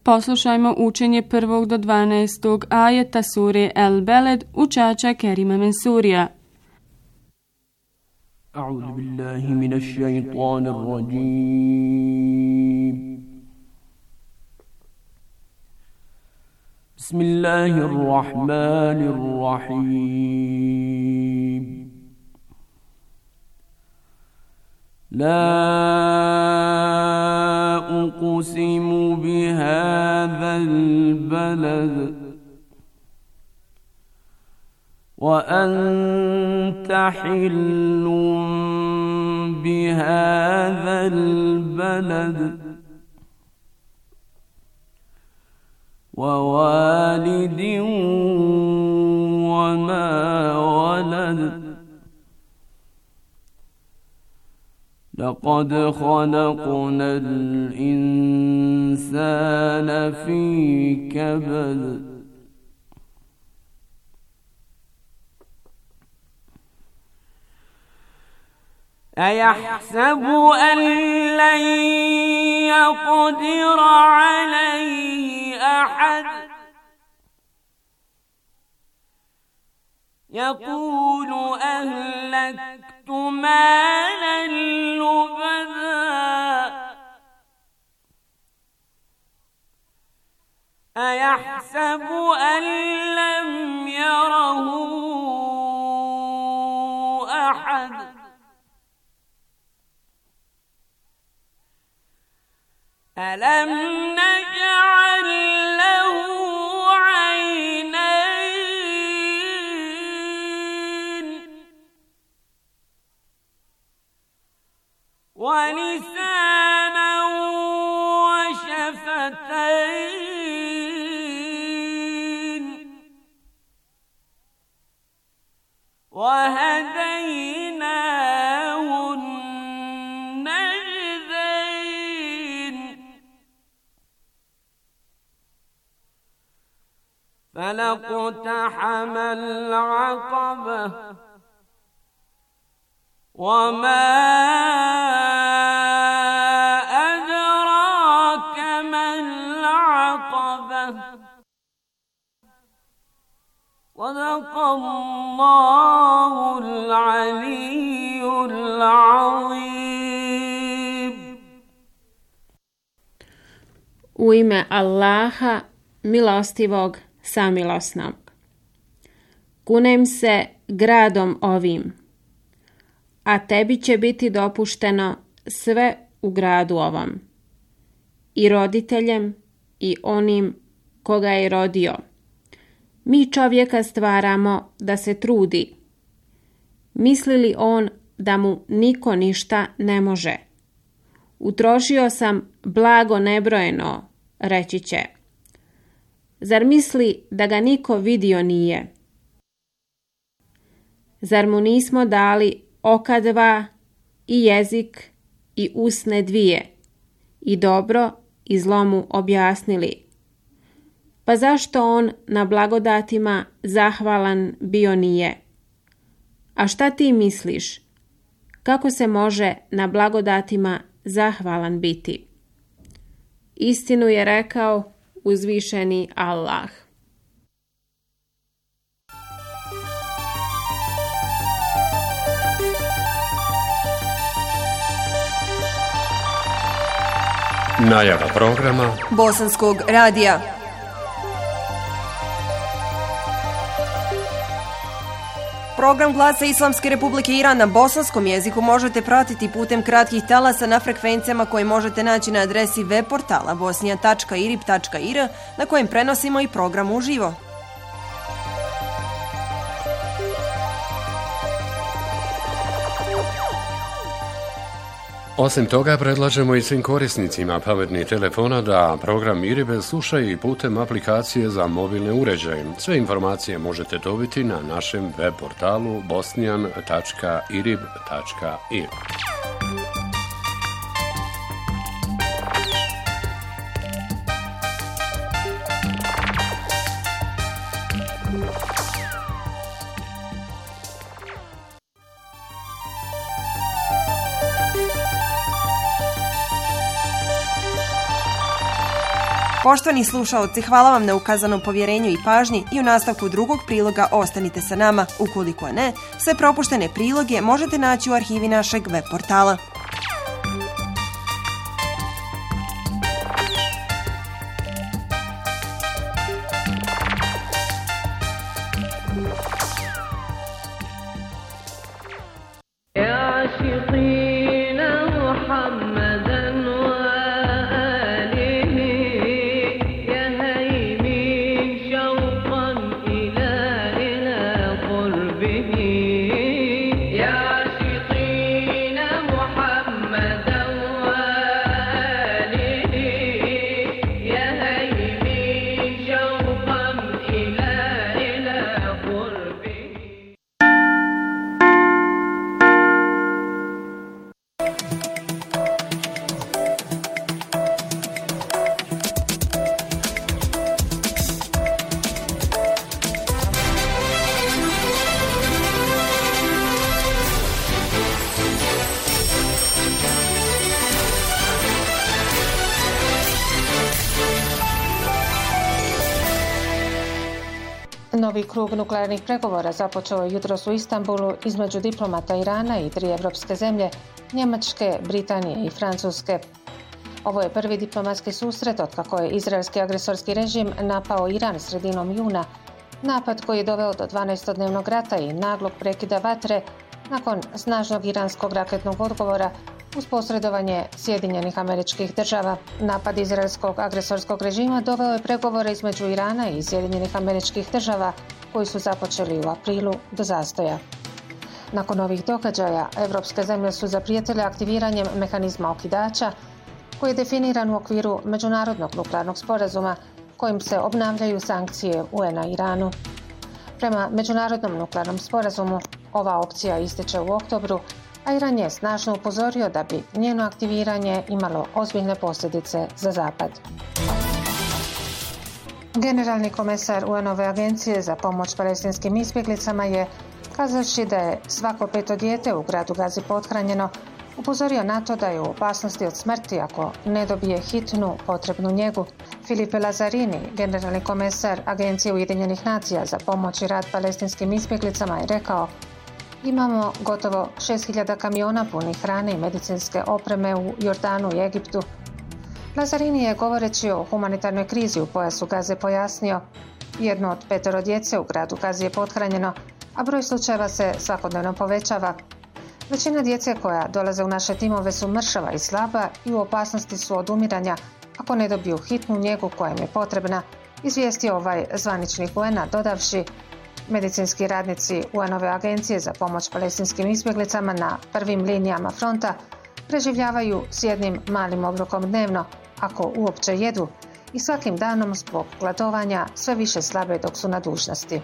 poslušajmo učenje 1. do 12. ajeta sure El Beled učača Kerima Mensurija. A'udhu billahi minash shaitanir rajim. Bismillahirrahmanirrahim. La uqsimu bihadhal balad wa anta hillun bihadhal balad wa walidin wa ma walad لقد خلقنا الإنسان في كبد أيحسب أن لن يقدر عليه أحد يقول أهلكت مالا لبدا أيحسب أن لم يره أحد ألم نجعل له عينين ولسانا وشفتين وهديناه النجدين فلاقتحم العقبة وما أدراك ما العقبة صدق الله العلي العظيم. U ime Allaha, milostivog, samilosnog. Kunem se gradom ovim, a tebi će biti dopušteno sve u gradu ovom, i roditeljem i onim koga je rodio. Mi čovjeka stvaramo da se trudi. Misli li on da mu niko ništa ne može? Utrošio sam blago nebrojeno, reći će. Zar misli da ga niko vidio nije? Zar mu nismo dali oka dva i jezik i usne dvije i dobro i zlo mu objasnili? Pa zašto on na blagodatima zahvalan bio nije? A šta ti misliš? Kako se može na blagodatima zahvalan biti? Istinu je rekao uzvišeni Allah. Najava programa Bosanskog radija. Program Glasa Islamske Republike Iran na bosanskom jeziku možete pratiti putem kratkih talasa na frekvencijama koje možete naći na adresi web portala bosnija.irib.ir na kojem prenosimo i program uživo. Osim toga, predlažemo i svim korisnicima pametnih telefona da program IRIB slušaju i putem aplikacije za mobilne uređaje. Sve informacije možete dobiti na našem web portalu bosnian.irib.ir. Poštovani slušaoci, hvala vam na ukazanom povjerenju i pažnji i u nastavku drugog priloga ostanite sa nama. Ukoliko ne, sve propuštene priloge možete naći u arhivi našeg web portala. Novi krug nuklearnih pregovora započeo je jutros u Istanbulu između diplomata Irana i 3 evropske zemlje, Njemačke, Britanije i Francuske. Ovo je prvi diplomatski susret otkako je izraelski agresorski režim napao Iran sredinom juna, napad koji je doveo do 12-dnevnog rata i naglog prekida vatre nakon snažnog iranskog raketnog odgovora uz posredovanje Sjedinjenih Američkih Država. Napad izraelskog agresorskog režima doveo je pregovore između Irana i Sjedinjenih Američkih Država koji su započeli u aprilu do zastoja. Nakon ovih događaja, evropske zemlje su zaprijetile aktiviranjem mehanizma okidača koji je definiran u okviru Međunarodnog nuklearnog sporazuma kojim se obnavljaju sankcije UN-a Iranu. Prema Međunarodnom nuklearnom sporazumu, ova opcija ističe u oktobru, a Iran je snažno upozorio da bi njeno aktiviranje imalo ozbiljne posljedice za Zapad. Generalni komesar UN-ove agencije za pomoć palestinskim izbjeglicama je, kazavši da je svako 5. dijete u gradu Gazi pothranjeno, upozorio na to da je u opasnosti od smrti ako ne dobije hitnu potrebnu njegu. Filipe Lazzarini, generalni komesar Agencije Ujedinjenih nacija za pomoć i rad palestinskim izbjeglicama, je rekao: imamo gotovo 6.000 kamiona punih hrane i medicinske opreme u Jordanu i Egiptu. Lazzarini je, govoreći o humanitarnoj krizi u pojasu Gaze, pojasnio: jedno od 5 djece u gradu Gazi je pothranjeno, a broj slučajeva se svakodnevno povećava. Većina djece koja dolaze u naše timove su mršava i slaba i u opasnosti su od umiranja ako ne dobiju hitnu njegu koja im je potrebna, izvijestio ovaj zvaničnik UN-a, dodavši: medicinski radnici UN-ove agencije za pomoć palestinskim izbjeglicama na prvim linijama fronta preživljavaju s jednim malim obrokom dnevno, ako uopće jedu, i svakim danom zbog gladovanja sve više slabe dok su na dužnosti.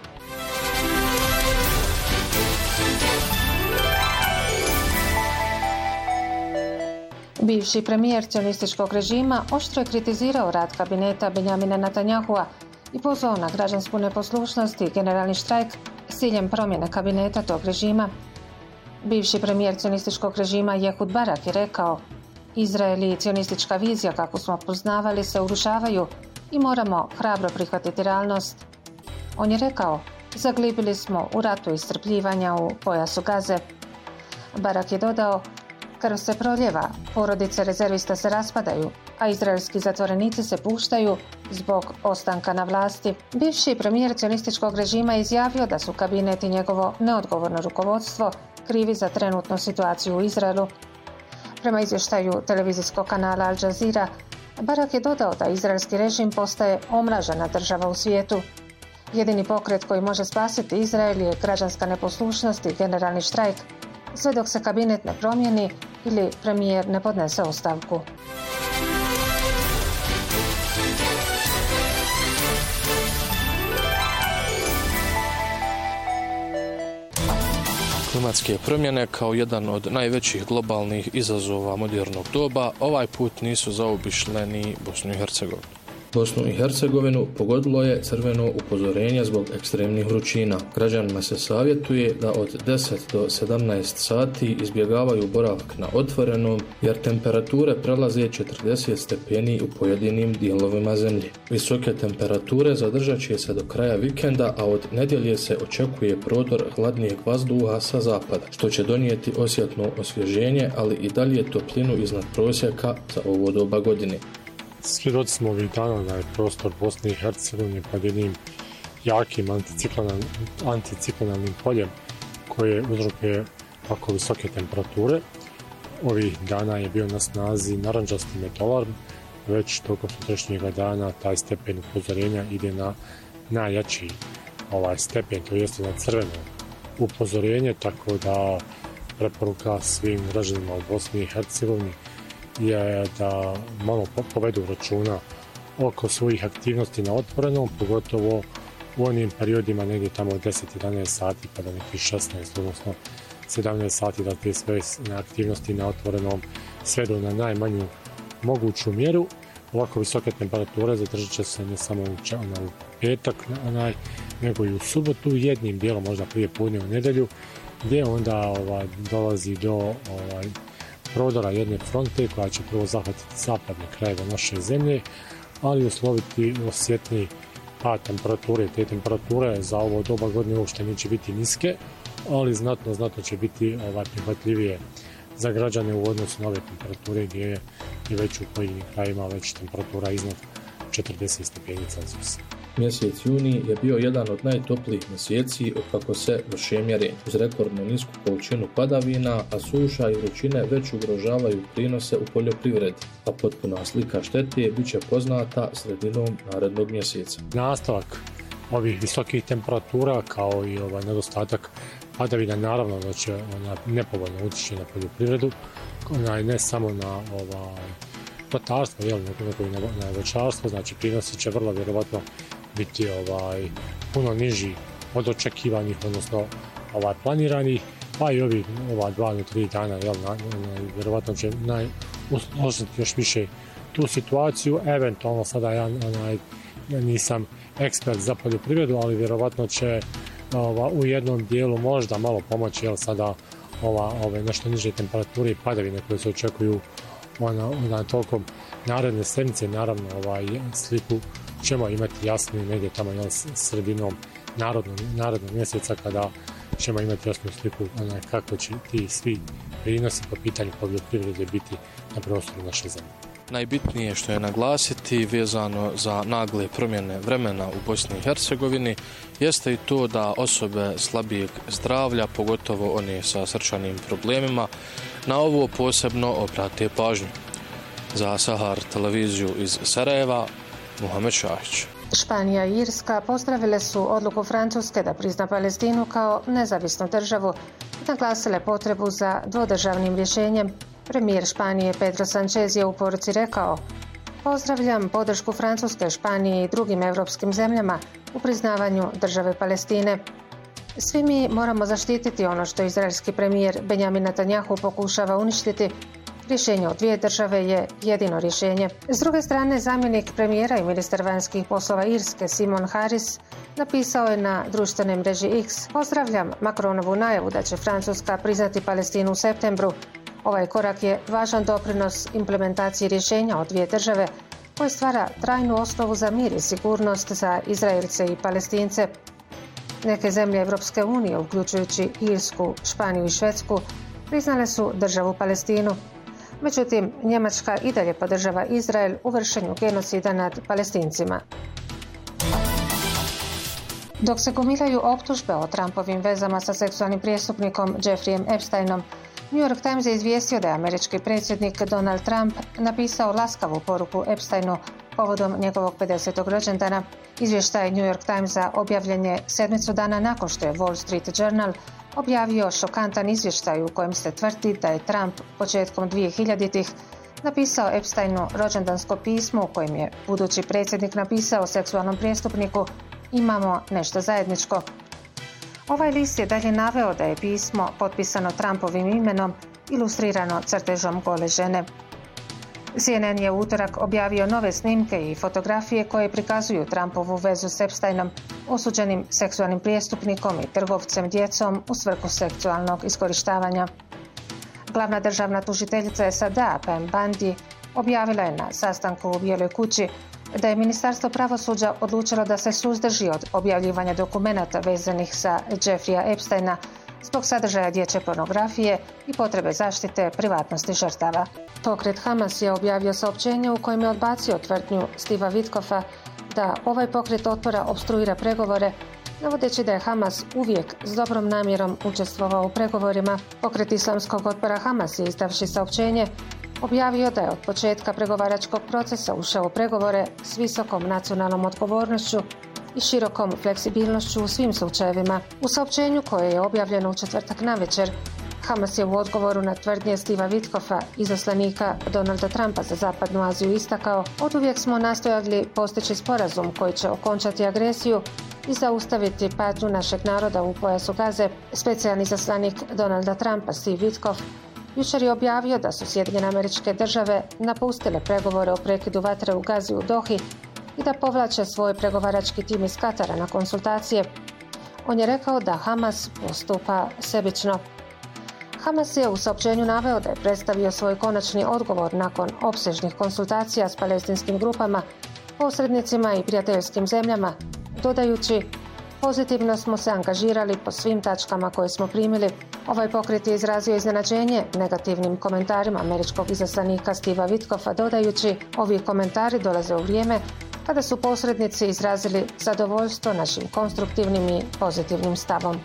Bivši premijer cionističkog režima oštro je kritizirao rad kabineta Benjamina Netanyahua i pozvao na građansku neposlušnost i generalni štrajk s ciljem promjene kabineta tog režima. Bivši premijer cionističkog režima Ehud Barak je rekao: Izrael i cionistička vizija kakvu smo poznavali se urušavaju i moramo hrabro prihvatiti realnost. On je rekao: zaglibili smo u ratu iscrpljivanja u pojasu Gaze. Barak je dodao: krv se proljeva, porodice rezervista se raspadaju, a izraelski zatvorenici se puštaju zbog ostanka na vlasti. Bivši premijer cionističkog režima je izjavio da su kabinet i njegovo neodgovorno rukovodstvo krivi za trenutnu situaciju u Izraelu. Prema izvještaju televizijskog kanala Al Jazeera, Barak je dodao da izraelski režim postaje omražena država u svijetu. Jedini pokret koji može spasiti Izrael je građanska neposlušnost i generalni štrajk, sve dok se kabinet ne promijeni ili premijer ne podnese ostavku. Klimatske promjene kao jedan od najvećih globalnih izazova modernog doba ovaj put nisu zaobišle ni Bosnu i Hercegovinu. Bosnu i Hercegovinu pogodilo je crveno upozorenje zbog ekstremnih vrućina. Građanima se savjetuje da od 10 do 17 sati izbjegavaju boravak na otvorenom jer temperature prelaze 40 stepeni u pojedinim dijelovima zemlje. Visoke temperature zadržat će se do kraja vikenda, a od nedjelje se očekuje prodor hladnijeg vazduha sa zapada, što će donijeti osjetno osvježenje, ali i dalje toplinu iznad prosjeka za ovo doba godine. Svjedoci smo ovih dana da je prostor Bosne i Hercegovine pod jednim jakim anticiklonalnim poljem koje uzrokuje tako visoke temperature. Ovih dana je bio na snazi narandžasti metolarm, već tokom sutrašnjega dana taj stepen upozorenja ide na najjači stepen, to jeste na crveno upozorenje, tako da preporuka svim građanima u Bosni i Hercegovini je da malo povedu računa oko svojih aktivnosti na otvorenom, pogotovo u onim periodima negdje tamo od 10-11 sati pa do nekih 16, odnosno 17 sati, da te sve aktivnosti na otvorenom svedu na najmanju moguću mjeru. Ovako visoke temperature zadržat će se ne samo u petak, nego i u subotu, jednim dijelom možda prije podne u nedjelju, gdje onda dolazi do prodora jedne fronte koja će prvo zahvatiti zapadne krajeve naše zemlje, ali usloviti osjetni pad temperature. Te temperature za ovo doba godine uopšte neće biti niske, ali znatno će biti prihvatljivije za građane u odnosu na ove temperature gdje je već u pojedinim krajima već temperatura iznad 40 stepeni Celzijusa. Mjesec juni je bio jedan od najtoplijih mjeseci otkako se vrše mjerenja. Uz rekordno nisku količinu padavina, a suša i vrućine već ugrožavaju prinose u poljoprivredi, a potpuna slika štete bit će poznata sredinom narednog mjeseca. Nastavak ovih visokih temperatura kao i nedostatak padavina naravno da će nepovoljno utjeći na poljoprivredu, ne samo na ratarstvo, nego i na voćarstvo, znači prinosi će vrlo vjerovatno biti puno niži od očekivanih, odnosno planiranih, pa i ova 2 do 3 dana vjerovatno će osjetiti još više tu situaciju. Eventualno sada ja nisam ekspert za poljoprivredu, ali vjerovatno će u jednom dijelu možda malo pomoći, jer sada ove nešto niže temperature i padavine koje se očekuju tokom naredne sedmice, naravno sliku ćemo imati jasniju negdje tamo sredinom narednog mjeseca, kada ćemo imati jasnu sliku kako će ti svi prinosi po pitanju poljoprivrede biti na prostoru naše zemlje. Najbitnije što je naglasiti vezano za nagle promjene vremena u Bosni i Hercegovini jeste i to da osobe slabijeg zdravlja, pogotovo one sa srčanim problemima, na ovo posebno obrate pažnju. Za Sahar televiziju iz Sarajeva, Muhamed Šahić. Španija i Irska pozdravile su odluku Francuske da prizna Palestinu kao nezavisnu državu i naglasile potrebu za dvodržavnim rješenjem. Premijer Španije Pedro Sánchez je u poruci rekao: "Pozdravljam podršku Francuske, Španije i drugim europskim zemljama u priznavanju države Palestine. Svi mi moramo zaštititi ono što izraelski premijer Benjamin Netanjahu pokušava uništiti. Rješenje od dvije države je jedino rješenje." S druge strane, zamjenik premijera i ministar vanjskih poslova Irske Simon Harris napisao je na društvenoj mreži X: "Pozdravljam Macronovu najavu da će Francuska priznati Palestinu u septembru. Ovaj korak je važan doprinos implementaciji rješenja od dvije države koje stvara trajnu osnovu za mir i sigurnost za Izraelce i Palestince." Neke zemlje Europske unije, uključujući Irsku, Španiju i Švedsku, priznale su državu Palestinu. Međutim, Njemačka i dalje podržava Izrael u vršenju genocida nad Palestincima. Dok se gomilaju optužbe o Trumpovim vezama sa seksualnim prijestupnikom Jeffreyem Epsteinom, New York Times je izvijestio da je američki predsjednik Donald Trump napisao laskavu poruku Epsteinu povodom njegovog 50. rođendana. Izvještaj New York Timesa objavljen je 7 dana nakon što je Wall Street Journal objavio šokantan izvještaj u kojem se tvrdi da je Trump početkom 2000-ih napisao Epsteinu rođendansko pismo u kojem je budući predsjednik napisao seksualnom prijestupniku: "Imamo nešto zajedničko." Ovaj list je dalje naveo da je pismo potpisano Trumpovim imenom, ilustrirano crtežom gole žene. CNN je u utorak objavio nove snimke i fotografije koje prikazuju Trumpovu vezu s Epsteinom, osuđenim seksualnim prijestupnikom i trgovcem djecom u svrhu seksualnog iskorištavanja. Glavna državna tužiteljica SAD-a Pam Bondi objavila je na sastanku u Bijeloj kući da je Ministarstvo pravosuđa odlučilo da se suzdrži od objavljivanja dokumenata vezanih za Jeffreya Epsteina zbog sadržaja dječje pornografije i potrebe zaštite privatnosti žrtava. Pokret Hamas je objavio saopćenje u kojem je odbacio tvrdnju Steva Witkoffa da ovaj pokret otpora opstruira pregovore, navodeći da je Hamas uvijek s dobrom namjerom učestvovao u pregovorima. Pokret islamskog otpora Hamas je, izdavši saopćenje, objavio da je od početka pregovaračkog procesa ušao u pregovore s visokom nacionalnom odgovornošću i širokom fleksibilnošću u svim slučajevima. U saopćenju koje je objavljeno u četvrtak navečer, Hamas je u odgovoru na tvrdnje Steva Witkoffa, izaslanika Donalda Trumpa za Zapadnu Aziju, istakao: oduvijek smo nastojali postići sporazum koji će okončati agresiju i zaustaviti patnju našeg naroda u pojasu Gaze. Specijalni izaslanik Donalda Trumpa Steve Witkoff jučer je objavio da su Sjedinjene Američke Države napustile pregovore o prekidu vatre u Gazi u Dohi i da povlače svoj pregovarački tim iz Katara na konsultacije. On je rekao da Hamas postupa sebično. Hamas je u saopćenju naveo da je predstavio svoj konačni odgovor nakon opsežnih konsultacija s palestinskim grupama, posrednicima i prijateljskim zemljama, dodajući: pozitivno smo se angažirali po svim tačkama koje smo primili. Ovaj pokret je izrazio iznenađenje negativnim komentarima američkog izaslanika Steva Witkoffa, dodajući: ovi komentari dolaze u vrijeme kada su posrednici izrazili zadovoljstvo našim konstruktivnim i pozitivnim stavom.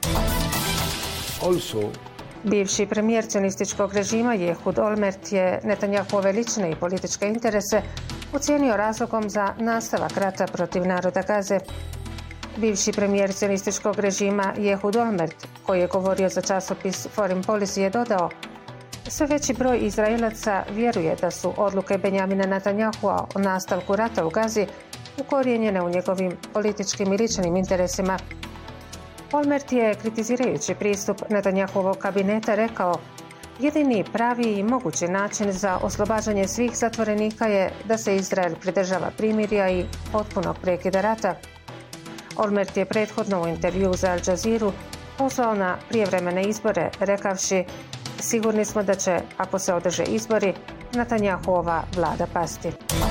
Bivši premijer cionističkog režima Ehud Olmert je Netanjahove lične i političke interese ocijenio razlogom za nastavak rata protiv naroda Gaze. Bivši premijer cionističkog režima Ehud Olmert, koji je govorio za časopis Foreign Policy, je dodao: sve veći broj Izraelaca vjeruje da su odluke Benjamina Netanjahua o nastavku rata u Gazi ukorijenjene u njegovim političkim i ličnim interesima. Olmert je, kritizirajući pristup Netanjahuovog kabineta, rekao: jedini pravi i mogući način za oslobađanje svih zatvorenika je da se Izrael pridržava primirja i potpunog prekida rata. Olmert je prethodno u intervju za Al Jazeeru pozvao na prijevremene izbore, rekavši: sigurni smo da će, ako se održe izbori, Netanjahuova vlada pasti.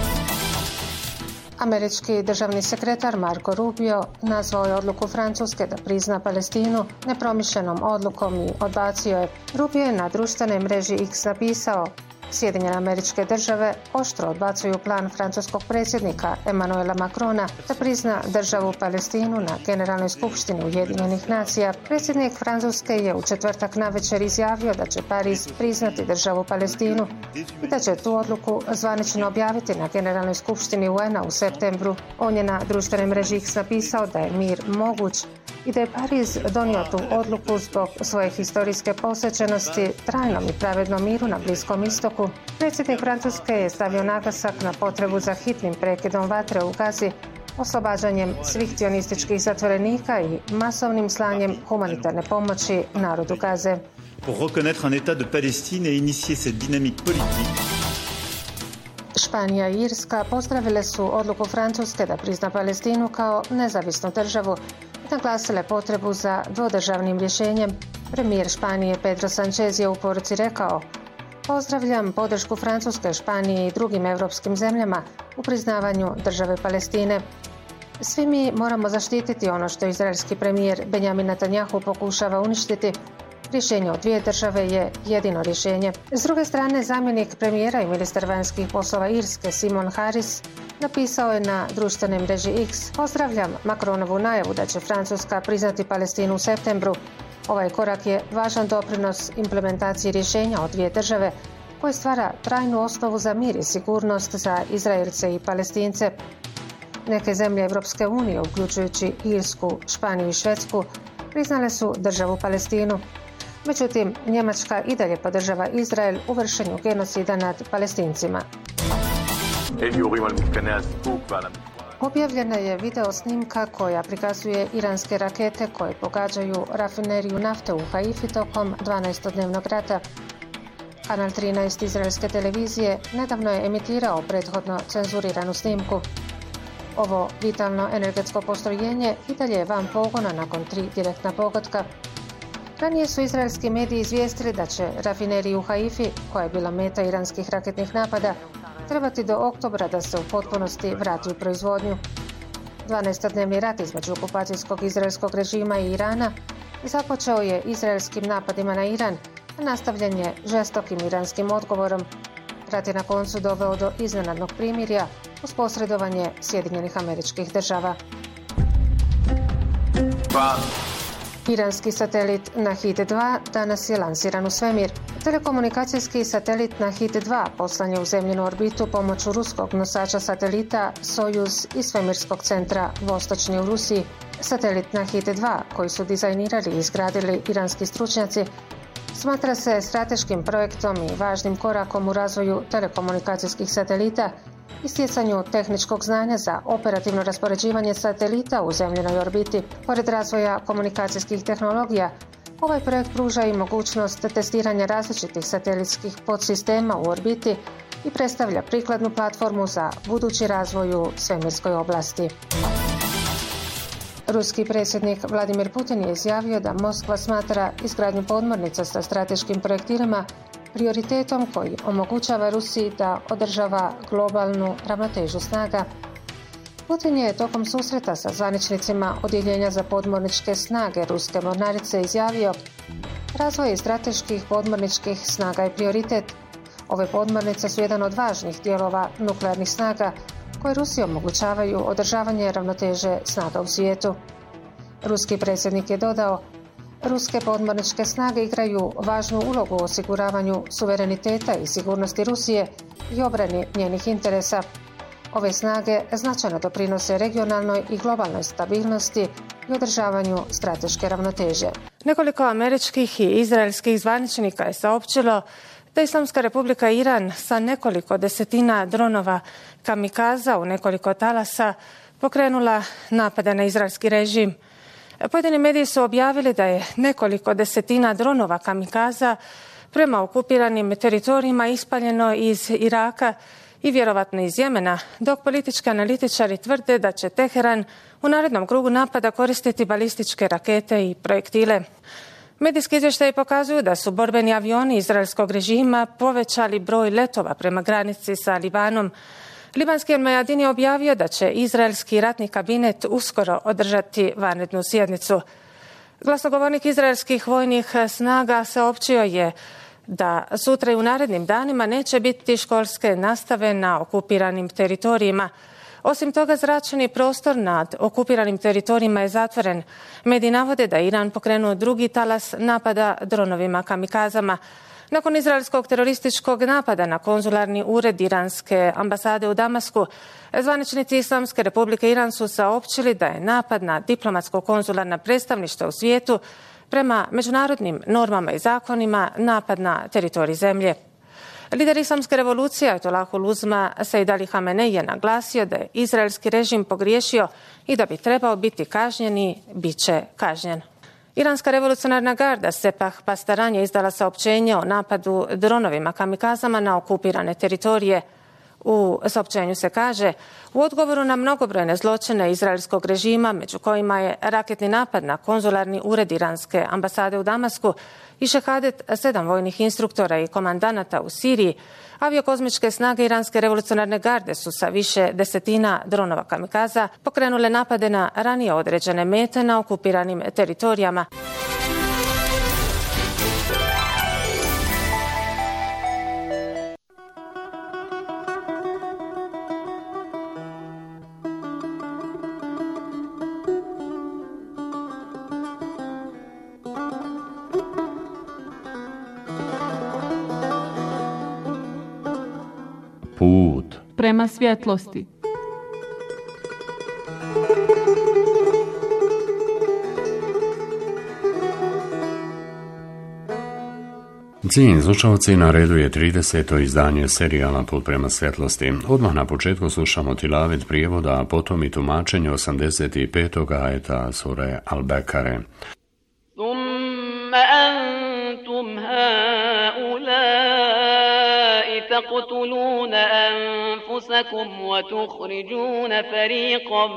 Američki državni sekretar Marco Rubio nazvao je odluku Francuske da prizna Palestinu nepromišljenom odlukom i odbacio je. Rubio je na društvenoj mreži X napisao: Sjedinjene Američke Države oštro odbacuju plan francuskog predsjednika Emmanuela Macrona da prizna državu Palestinu na Generalnoj skupštini Ujedinjenih nacija. Predsjednik Francuske je u četvrtak navečer izjavio da će Pariz priznati državu Palestinu i da će tu odluku zvanično objaviti na Generalnoj skupštini UN-a u septembru. On je na društvenoj mreži X napisao da je mir moguć i da je Pariz donio tu odluku zbog svoje historijske posvećenosti trajnom i pravednom miru na Bliskom istoku. Predsjednik Francuske je stavio naglasak na potrebu za hitnim prekidom vatre u Gazi, oslobađanjem svih cionističkih zatvorenika i masovnim slanjem humanitarne pomoći narodu Gaze. Pour reconnaître un état de Palestine et initier cette dynamique politique. Španija i Irska pozdravile su odluku Francuske da prizna Palestinu kao nezavisnu državu i naglasile potrebu za dvodržavnim rješenjem. Premijer Španije Pedro Sanchez je u poruci rekao: pozdravljam podršku Francuske, Španije i drugim europskim zemljama u priznavanju države Palestine. Svi mi moramo zaštititi ono što izraelski premijer Benjamin Netanjahu pokušava uništiti. Rješenje od dvije države je jedino rješenje. S druge strane, zamjenik premijera i ministar vanjskih poslova Irske Simon Harris napisao je na društvenoj mreži X: pozdravljam Macronovu najavu da će Francuska priznati Palestinu u septembru. Ovaj korak je važan doprinos implementaciji rješenja od dvije države koje stvara trajnu osnovu za mir i sigurnost za Izraelce i Palestince. Neke zemlje Europske unije, uključujući Irsku, Španiju i Švedsku, priznale su državu Palestinu. Međutim, Njemačka i dalje podržava Izrael u vršenju genocida nad Palestincima. Objavljena je video snimka koja prikazuje iranske rakete koje pogađaju rafineriju nafte u Haifi tokom 12-dnevnog rata. Kanal 13 izraelske televizije nedavno je emitirao prethodno cenzuriranu snimku. Ovo vitalno energetsko postrojenje i dalje je van pogona nakon 3 direktna pogotka. Ranije su izraelski mediji izvijestili da će rafineriju u Haifi, koja je bila meta iranskih raketnih napada, trebati do oktobra da se u potpunosti vrati u proizvodnju. 12-dnevni rat između okupacijskog izraelskog režima i Irana započeo je izraelskim napadima na Iran, a nastavljen je žestokim iranskim odgovorom. Rat je na koncu doveo do iznenadnog primirja uz posredovanje Sjedinjenih Američkih Država. Iranski satelit Nahid 2 danas je lansiran u svemir. Telekomunikacijski satelit Nahid 2 poslan je u zemljinu orbitu pomoću ruskog nosača satelita Sojuz iz svemirskog centra Vostočni u Rusiji. Satelit Nahid 2, koji su dizajnirali i izgradili iranski stručnjaci, smatra se strateškim projektom i važnim korakom u razvoju telekomunikacijskih satelita i stjecanju tehničkog znanja za operativno raspoređivanje satelita u zemljinoj orbiti. Pored razvoja komunikacijskih tehnologija, ovaj projekt pruža i mogućnost testiranja različitih satelitskih podsistema u orbiti i predstavlja prikladnu platformu za budući razvoj u svemirskoj oblasti. Ruski predsjednik Vladimir Putin je izjavio da Moskva smatra izgradnju podmornica sa strateškim projektilima prioritetom koji omogućava Rusiji da održava globalnu ravnotežu snaga. Putin je tokom susreta sa zvaničnicima Odjeljenja za podmorničke snage Ruske mornarice izjavio: razvoj strateških podmorničkih snaga je prioritet. Ove podmornice su jedan od važnih dijelova nuklearnih snaga koje Rusiji omogućavaju održavanje ravnoteže snaga u svijetu. Ruski predsjednik je dodao: ruske podmorničke snage igraju važnu ulogu u osiguravanju suvereniteta i sigurnosti Rusije i obrani njenih interesa. Ove snage značajno doprinose regionalnoj i globalnoj stabilnosti i održavanju strateške ravnoteže. Nekoliko američkih i izraelskih zvaničnika je saopćilo da Islamska Republika Iran sa nekoliko desetina dronova kamikaza u nekoliko talasa pokrenula napade na izraelski režim. Pojedini mediji su objavili da je nekoliko desetina dronova kamikaza prema okupiranim teritorijima ispaljeno iz Iraka i vjerovatno iz Jemena, dok politički analitičari tvrde da će Teheran u narednom krugu napada koristiti balističke rakete i projektile. Medijski izvještaji pokazuju da su borbeni avioni izraelskog režima povećali broj letova prema granici sa Libanom. Libanski El-Mayadin je objavio da će izraelski ratni kabinet uskoro održati vanrednu sjednicu. Glasnogovornik izraelskih vojnih snaga saopćio je da sutra i u narednim danima neće biti školske nastave na okupiranim teritorijima. Osim toga, zračni prostor nad okupiranim teritorijima je zatvoren. Mediji navode da je Iran pokrenuo drugi talas napada dronovima kamikazama. Nakon izraelskog terorističkog napada na konzularni ured iranske ambasade u Damasku, zvaničnici Islamske Republike Iran su saopćili da je napad na diplomatsko-konzularna predstavništva u svijetu prema međunarodnim normama i zakonima napad na teritorij zemlje. Lider Islamske revolucije Ajatolahul Uzma Sejd Ali Hamenej je naglasio da je izraelski režim pogriješio i da bi trebao biti kažnjen i bit će kažnjen. Iranska revolucionarna garda Sepah Pastaran je izdala saopćenje o napadu dronovima kamikazama na okupirane teritorije. U saopćenju se kaže: u odgovoru na mnogobrojne zločine izraelskog režima, među kojima je raketni napad na konzularni ured iranske ambasade u Damasku i šehadet 7 vojnih instruktora i komandanata u Siriji, aviokozmičke snage Iranske revolucionarne garde su sa više desetina dronova kamikaza pokrenule napade na ranije određene mete na okupiranim teritorijama. Put prema svjetlosti. Cijenjeni slušalci, na redu je 30. izdanje serijala Put prema svjetlosti. Odmah na početku slušamo tilavet prijevoda, a potom i tumačenje 85. ajeta sure Al-Bekare. Thumma antum haulai تقتلون أنفسكم وتخرجون فريقا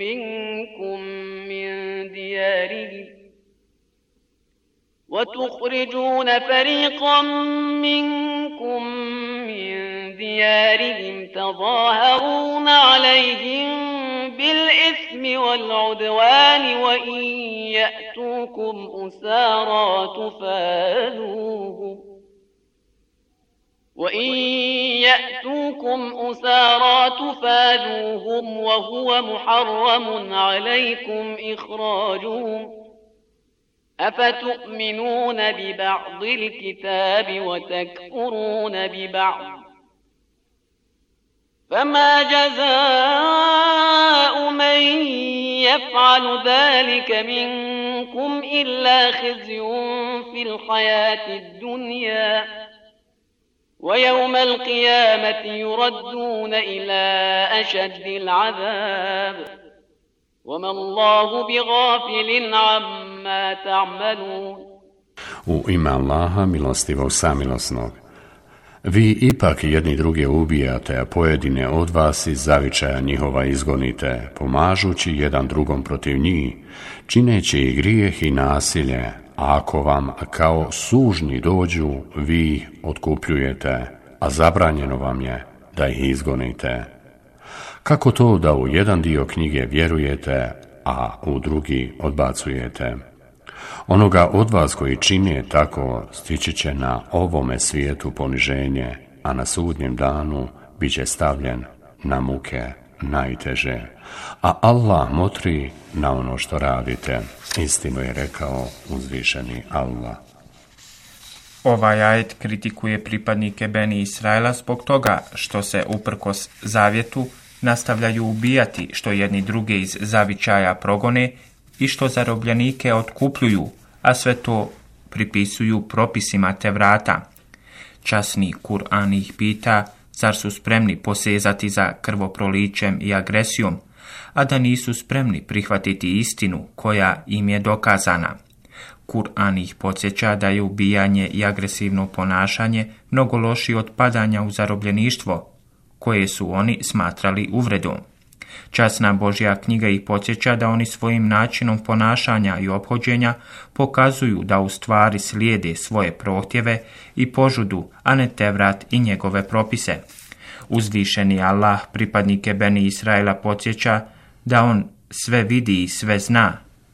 منكم من ديارهم تظاهرون عليهم بالإثم والعدوان وإن يأتوكم أسارى تفادوهم وهو محرم عليكم إخراجهم أفتؤمنون ببعض الكتاب وتكفرون ببعض فما جزاء من يفعل ذلك منكم إلا خزي في الحياة الدنيا ويوم القيامة يردون إلى أشد العذاب وما الله بغافل عما تعملون. U ime Allaha, milostivog samilosnog. Vi ipak jedni druge ubijate, a pojedine od vas iz zavičaja njihova izgonite, pomažući jedan drugom protiv njih, čineći i grijeh i nasilje, a ako vam kao sužni dođu, vi ih otkupljujete, a zabranjeno vam je da ih izgonite. Kako to da u jedan dio knjige vjerujete, a u drugi odbacujete? Onoga od vas koji čine tako stići će na ovome svijetu poniženje, a na sudnjem danu bit će stavljen na muke najteže. A Allah motri na ono što radite. Istinu je rekao uzvišeni Allah. Ovaj ajet kritikuje pripadnike Beni Israila zbog toga što se uprkos zavjetu nastavljaju ubijati, što jedni druge iz zavičaja progone i što zarobljenike otkupljuju, a sve to pripisuju propisima Tevrata. Časni Kur'an ih pita, zar su spremni posezati za krvoprolićem i agresijom, a da nisu spremni prihvatiti istinu koja im je dokazana. Kur'an ih podsjeća da je ubijanje i agresivno ponašanje mnogo lošije od padanja u zarobljeništvo, koje su oni smatrali uvredom. Časna Božja knjiga ih podsjeća da oni svojim načinom ponašanja i ophođenja pokazuju da u stvari slijede svoje prohtjeve i požudu, a ne Tevrat i njegove propise. Uzvišeni Allah pripadnike Beni Israila podsjeća da on sve vidi i sve zna,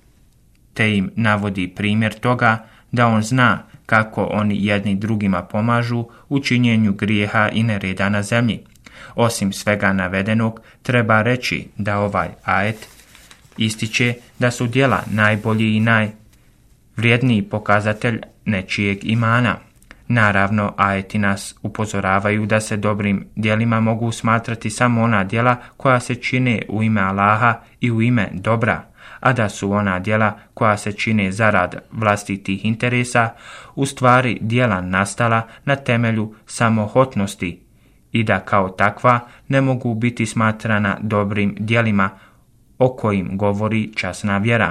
te im navodi primjer toga da on zna kako oni jedni drugima pomažu u činjenju grijeha i nereda na zemlji. Osim svega navedenog, treba reći da ovaj ajet ističe da su djela najbolji i najvrijedniji pokazatelj nečijeg imana. Naravno, ajeti nas upozoravaju da se dobrim djelima mogu smatrati samo ona djela koja se čine u ime Allaha i u ime dobra, a da su ona djela koja se čine zarad vlastitih interesa u stvari djela nastala na temelju samohotnosti i da kao takva ne mogu biti smatrana dobrim djelima o kojim govori časna vjera.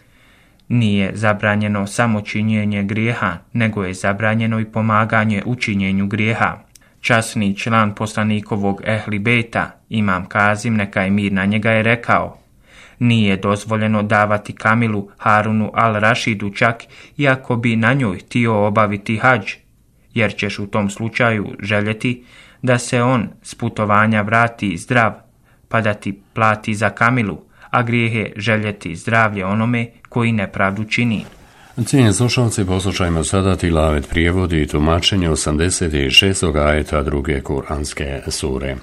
Nije zabranjeno samo činjenje grijeha, nego je zabranjeno i pomaganje u činjenju grijeha. Časni član poslanikovog Ehli Bejta, Imam Kazim, neka je mir na njega, je rekao: nije dozvoljeno davati kamilu Harunu al-Rašidu čak iako bi na njoj htio obaviti hadž, jer ćeš u tom slučaju željeti da se on s putovanja vrati zdrav, pa da ti plati za kamilu, a grijeh je željeti zdravlje onome koji nepravdu čini. Cijenjeni slušalci, poslušajmo sada tilavet prijevodi i tumačenje 86. ajeta druge kuranske sure.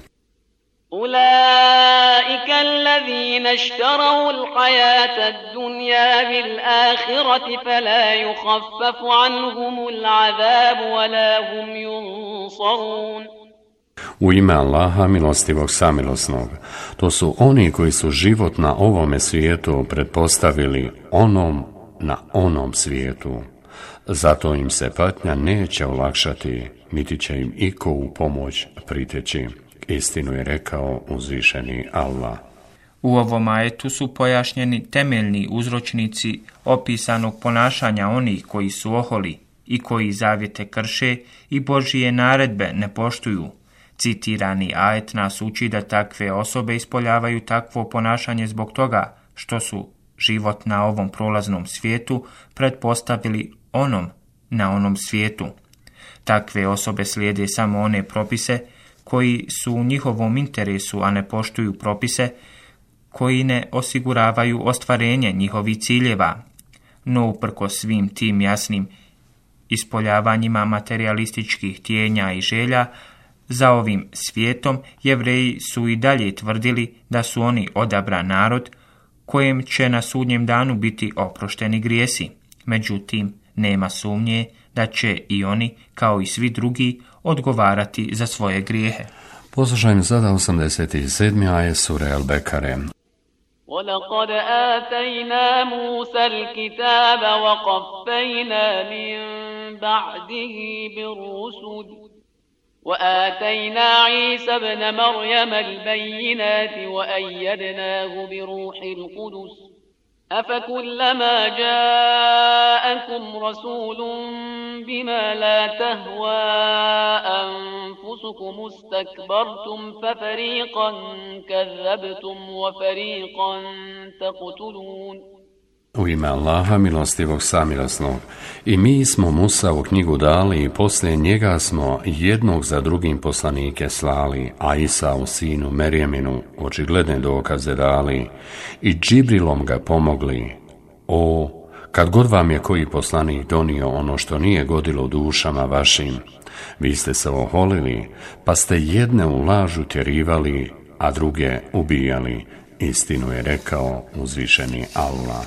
أولئك الذين اشتروا الحياة الدنيا بالآخرة فلا يخفف عنهم العذاب ولا هم ينصرون. U ime Allaha, milostivog samilosnog, to su oni koji su život na ovome svijetu pretpostavili na onom svijetu. Zato im se patnja neće olakšati, niti će im iko u pomoć priteći. Istinu je rekao uzvišeni Allah. U ovom ajetu su pojašnjeni temeljni uzročnici opisanog ponašanja onih koji su oholi i koji zavjete krše i Božije naredbe ne poštuju, Citirani ajet nas uči da takve osobe ispoljavaju takvo ponašanje zbog toga što su život na ovom prolaznom svijetu pretpostavili na onom svijetu. Takve osobe slijede samo one propise koji su u njihovom interesu, a ne poštuju propise koji ne osiguravaju ostvarenje njihovih ciljeva. No uprkos svim tim jasnim ispoljavanjima materialističkih htjenja i želja za ovim svijetom, Jevreji su i dalje tvrdili da su oni odabran narod kojem će na sudnjem danu biti oprošteni grijesi. Međutim, nema sumnje da će i oni, kao i svi drugi, odgovarati za svoje grijehe. Poslušajmo sada 87. ajet sure Al-Bekare. وَلَقَدْ آتَيْنَا مُوسَى الْكِتَابَ وَقَفَّيْنَا مِنْ بَعْدِهِ بِالرُّسُلِ وَآتَيْنَا عِيسَى ابْنَ مَرْيَمَ الْبَيِّنَاتِ وَأَيَّدْنَاهُ بِرُوحِ الْقُدُسِ أَفَكُلَّمَا جَاءَكُمْ رَسُولٌ بِمَا لَا تَهْوَى أَنفُسُكُمُ اسْتَكْبَرْتُمْ فَفَرِيقًا كَذَّبْتُمْ وَفَرِيقًا تَقْتُلُونَ. U ime Allaha, milostivog samilosnog. I mi smo Musavu knjigu dali i poslije njega smo jednog za drugim poslanike slali, a Isau sinu Merjeminu očigledne dokaze dali i Džibrilom ga pomogli. O, kad god vam je koji poslanik donio ono što nije godilo dušama vašim, vi ste se oholili, pa ste jedne u laž utjerivali, a druge ubijali. Istinu je rekao uzvišeni Allah.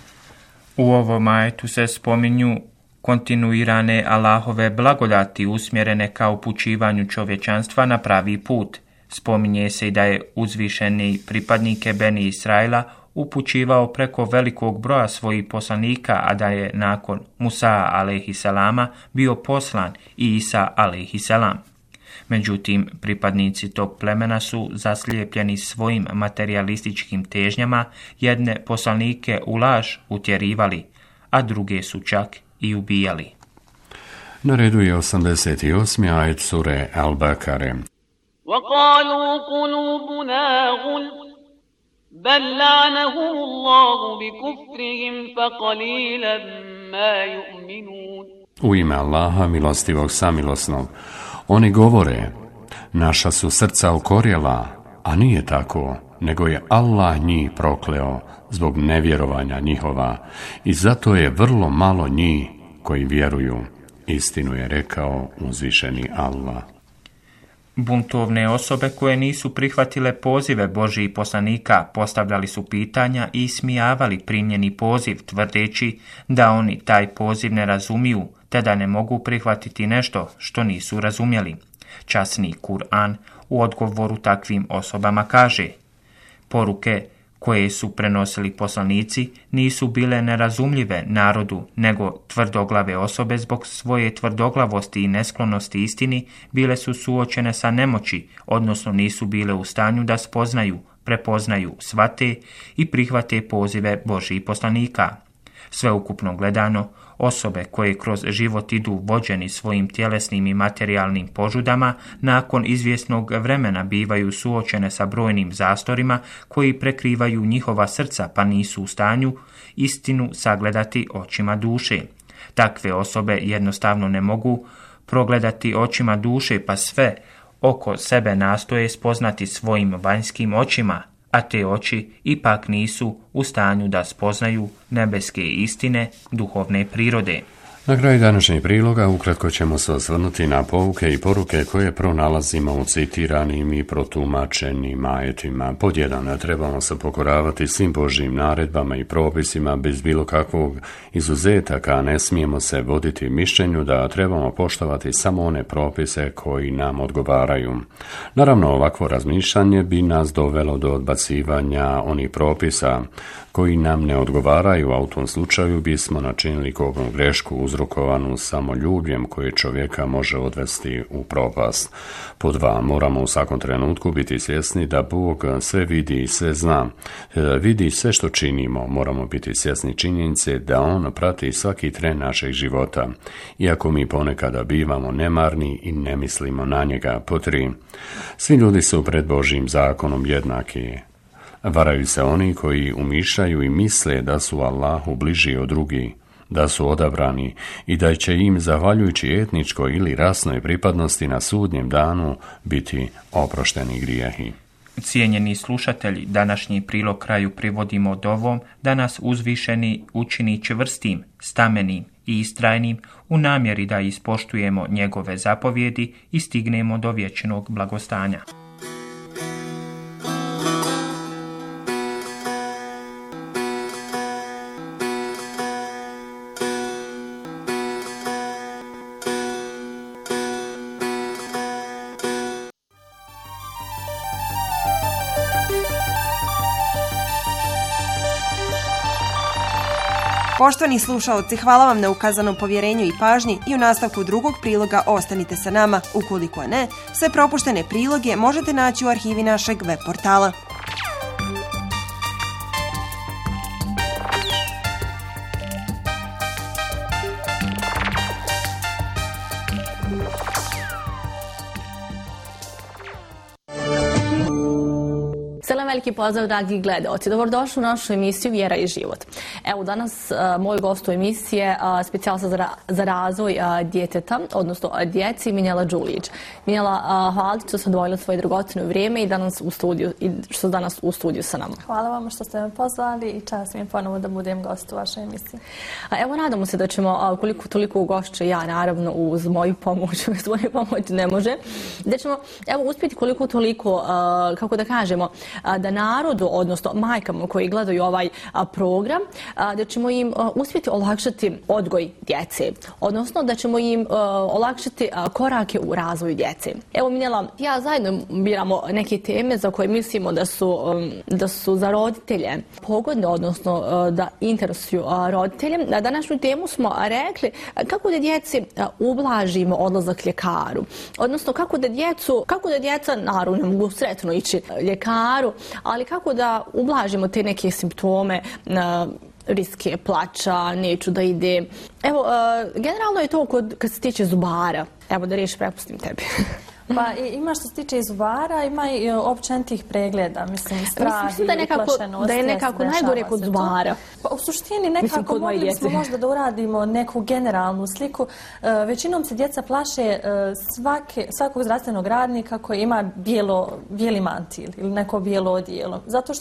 U ovom ajetu se spominju kontinuirane Allahove blagodati usmjerene ka upućivanju čovječanstva na pravi put. Spominje se i da je uzvišeni pripadnike Beni Israila upućivao preko velikog broja svojih poslanika, a da je nakon Musa alejhiselama bio poslan i Isa alejhiselam. Međutim, pripadnici tog plemena su zaslijepljeni svojim materialističkim težnjama, jedne poslanike u laž utjerivali, a druge su čak i ubijali. Na redu je 88. ajet sure Al-Bekare. وَقَالُوا قُلُوبُنَا غُلْفٌ بَلْ لَعَنَهُمُ اللَّهُ بِكُفْرِهِمْ فَقَلِيلًا مَا يُؤْمِنُونَ. U ime Allaha, milostivog samilosnog. Oni govore, naša su srca okorjela, a nije tako, nego je Allah njih prokleo zbog nevjerovanja njihova i zato je vrlo malo njih koji vjeruju. Istinu je rekao uzvišeni Allah. Buntovne osobe koje nisu prihvatile pozive Božjih poslanika postavljali su pitanja i ismijavali primljeni poziv, tvrdeći da oni taj poziv ne razumiju, te da ne mogu prihvatiti nešto što nisu razumjeli. Časni Kur'an u odgovoru takvim osobama kaže: poruke koje su prenosili poslanici nisu bile nerazumljive narodu, nego tvrdoglave osobe zbog svoje tvrdoglavosti i nesklonosti istini bile su suočene sa nemoći, odnosno nisu bile u stanju da spoznaju, prepoznaju, shvate i prihvate pozive Božjih poslanika. Sveukupno gledano, osobe koje kroz život idu vođeni svojim tjelesnim i materijalnim požudama, nakon izvjesnog vremena bivaju suočene sa brojnim zastorima koji prekrivaju njihova srca, pa nisu u stanju istinu sagledati očima duše. Takve osobe jednostavno ne mogu progledati očima duše, pa sve oko sebe nastoje spoznati svojim vanjskim očima, a te oči ipak nisu u stanju da spoznaju nebeske istine duhovne prirode. Na kraju današnjeg priloga ukratko ćemo se osvrnuti na pouke i poruke koje pronalazimo u citiranim i protumačenim ajetima. Pod 1. Trebamo se pokoravati svim Božjim naredbama i propisima bez bilo kakvog izuzetaka, ne smijemo se voditi mišljenju da trebamo poštovati samo one propise koji nam odgovaraju. Naravno, ovakvo razmišljanje bi nas dovelo do odbacivanja onih propisa koji nam ne odgovaraju, a u tom slučaju bismo načinili kobnu grešku uzrokovanu uzrokovanu samoljubljem koje čovjeka može odvesti u propast. Pod 2. Moramo u svakom trenutku biti svjesni da Bog sve vidi i sve zna. Da vidi sve što činimo, moramo biti svjesni činjenice da On prati svaki tren našeg života, iako mi ponekada bivamo nemarni i ne mislimo na njega. Pod 3. Svi ljudi su pred Božjim zakonom jednaki. Varaju se oni koji umišljaju i misle da su Allahu bliži od drugih, da su odabrani i da će im, zahvaljujući etničkoj ili rasnoj pripadnosti, na sudnjem danu biti oprošteni grijehi. Cijenjeni slušatelji, današnji prilog kraju privodimo dovom da nas uzvišeni učini čvrstim, stamenim i istrajnim u namjeri da ispoštujemo njegove zapovjedi i stignemo do vječnog blagostanja. Poštovani slušaoci, hvala vam na ukazanom povjerenju i pažnji i u nastavku drugog priloga ostanite sa nama. Ukoliko ne, sve propuštene priloge možete naći u arhivi našeg web portala. Veliki pozdrav, dragi gledaoci. Dobrodošli u našu emisiju Vjera i život. Evo, danas moj gost u emisiji je specijalista za razvoj djeteta, odnosno djeci, Minjela Đulić. Minjela, hvala što ste odvojili svoje dragocjeno vrijeme i što ste danas u studiju sa nama. Hvala vam što ste me pozvali i čast mi je ponovo da budem gost u vašoj emisiji. Evo, nadamo se da ćemo, koliko toliko ugošće, ja naravno uz moju pomoć, uz moju pomoć ne može, da ćemo uspjeti koliko toliko, kako da kažemo, da narodu, odnosno majkama koji gledaju ovaj program, da ćemo im uspjeti olakšati odgoj djece, odnosno da ćemo im olakšati korake u razvoju djece. Evo, Minjela, ja zajedno biramo neke teme za koje mislimo da su za roditelje pogodne, odnosno da interesuju roditelje. Na današnju temu smo rekli kako da djeci ublažimo odlazak ljekaru, odnosno kako da djeca naravno ne mogu sretno ići ljekaru, ali kako da ublažimo te neke simptome, riske plača, neću da ide. Evo, generalno je to kad se tiče zubara. Evo, da riješi prepustim tebi. Pa ima što se tiče zubara, ima i općenitih pregleda, mislim, strah i uplašenost. Da je nekako najgore kod zubara. Pa u suštini nekako mogli smo možda da uradimo neku generalnu sliku. Većinom se djeca plaše svakog zdravstvenog radnika koji ima bijeli mantil ili neko bijelo odijelo. Zato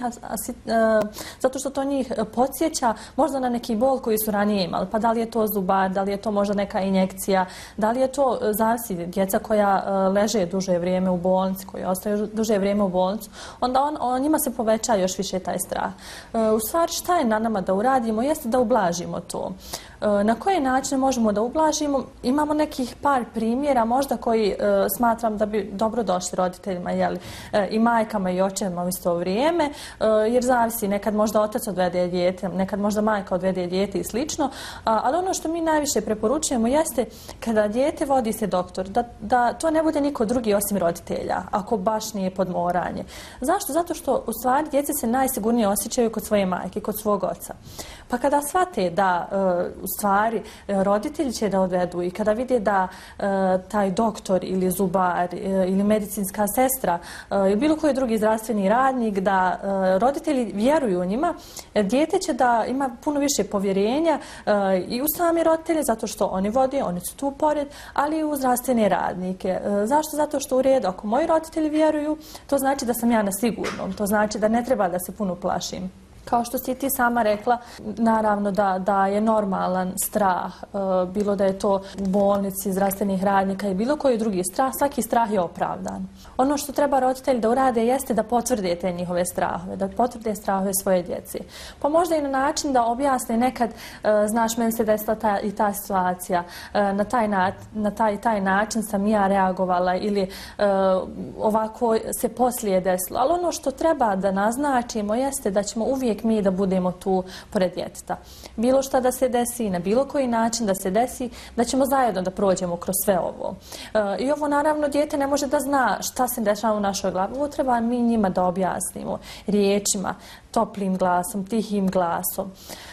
što to njih podsjeća možda na neki bol koji su ranije imali. Pa da li je to zubar, da li je to možda neka injekcija, da li je to zavisi djeca koja leže duže vrijeme u bolnici, koji ostaju duže vrijeme u bolnicu, onda njima se poveća još više taj strah. U stvari, šta je na nama da uradimo jeste da ublažimo to. Na koje načine možemo da ublažimo? Imamo nekih par primjera možda koji smatram da bi dobro došli roditeljima, i majkama i očevima u isto vrijeme, jer zavisi, nekad možda otac odvede dijete, nekad možda majka odvede dijete i slično, ali ono što mi najviše preporučujemo jeste kada dijete vodi se doktor, da to ne bude niko drugi osim roditelja, ako baš nije podmoranje. Zašto? Zato što u stvari djece se najsigurnije osjećaju kod svoje majke, kod svog oca. Pa kada shvate da u stvari roditelji će da odvedu i kada vide da taj doktor ili zubar ili medicinska sestra ili bilo koji drugi zdravstveni radnik, da roditelji vjeruju u njima, dijete će da ima puno više povjerenja i u sami roditelje, zato što oni vode, oni su tu pored, ali i u zdravstvene radnike. Zašto? Zato što u redu, ako moji roditelji vjeruju, to znači da sam ja na sigurnom, to znači da ne treba da se puno plašim. Kao što si ti sama rekla, naravno da je normalan strah, bilo da je to u bolnici, zdravstvenih radnika i bilo koji drugi strah, svaki strah je opravdan. Ono što treba roditelji da urade jeste da potvrde te njihove strahove, da potvrde strahove svoje djece. Pa možda i na način da objasne nekad, znaš, meni se desila i ta situacija, na taj način sam ja reagovala ili ovako se poslije desilo. Ali ono što treba da naznačimo jeste da ćemo uvijek uvijek mi da budemo tu pored djeteta. Bilo šta da se desi, na bilo koji način da se desi, da ćemo zajedno da prođemo kroz sve ovo. I ovo naravno dijete ne može da zna šta se dešava u našoj glavi. Ovo treba mi njima da objasnimo riječima, toplim glasom, tihim glasom.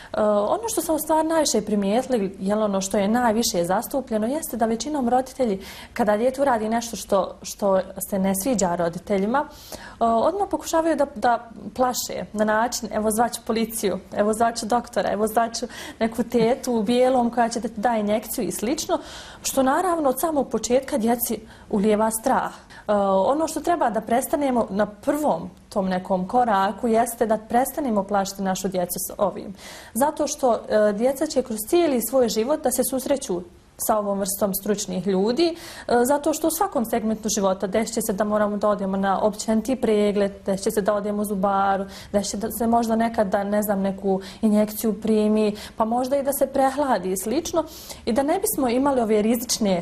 Ono što sam u stvari najviše primijetili, ono što je najviše zastupljeno, jeste da većinom roditelji, kada dijete uradi nešto što se ne sviđa roditeljima, odmah pokušavaju da plaše na način, evo zvaću policiju, evo zvaću doktora, evo zvaću neku tetu u bijelom koja će da ti da injekciju i slično, što naravno od samog početka djeci ulijeva strah. Ono što treba da prestanemo na prvom tom nekom koraku jeste da prestanemo plašiti našu djecu s ovim. Zato što djeca će kroz cijeli svoj život da se susreću sa ovom vrstom stručnih ljudi, zato što u svakom segmentu života desit će se da moramo da odemo na općeniti pregled, desit će se da odemo u zubaru, desit će da se možda nekad da, ne znam, neku injekciju primi, pa možda i da se prehladi i slično. I da ne bismo imali ove rizične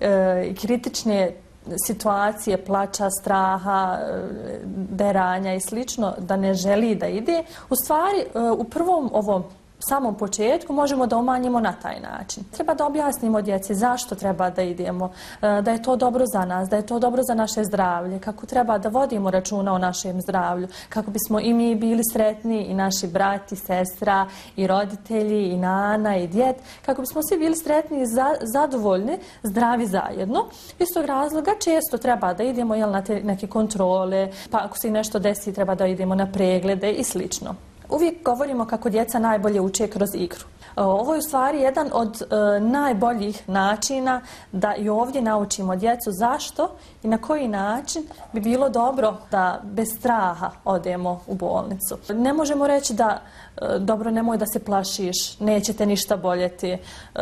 i kritične situacije, plača, straha, deranja i slično, da ne želi da ide, u stvari u prvom ovom samom početku možemo da umanjimo na taj način. Treba da objasnimo djeci zašto treba da idemo, da je to dobro za nas, da je to dobro za naše zdravlje, kako treba da vodimo računa o našem zdravlju, kako bismo i mi bili sretni, i naši brat i sestra, i roditelji, i nana, i djed, kako bismo svi bili sretni i zadovoljni, zdravi zajedno. Iz tog razloga često treba da idemo na te neke kontrole, pa ako se nešto desi treba da idemo na preglede i slično. Uvijek govorimo kako djeca najbolje uče kroz igru. Ovo je u stvari jedan od najboljih načina da i ovdje naučimo djecu zašto i na koji način bi bilo dobro da bez straha odemo u bolnicu. Ne možemo reći da dobro, nemoj da se plašiš, neće te ništa boljeti.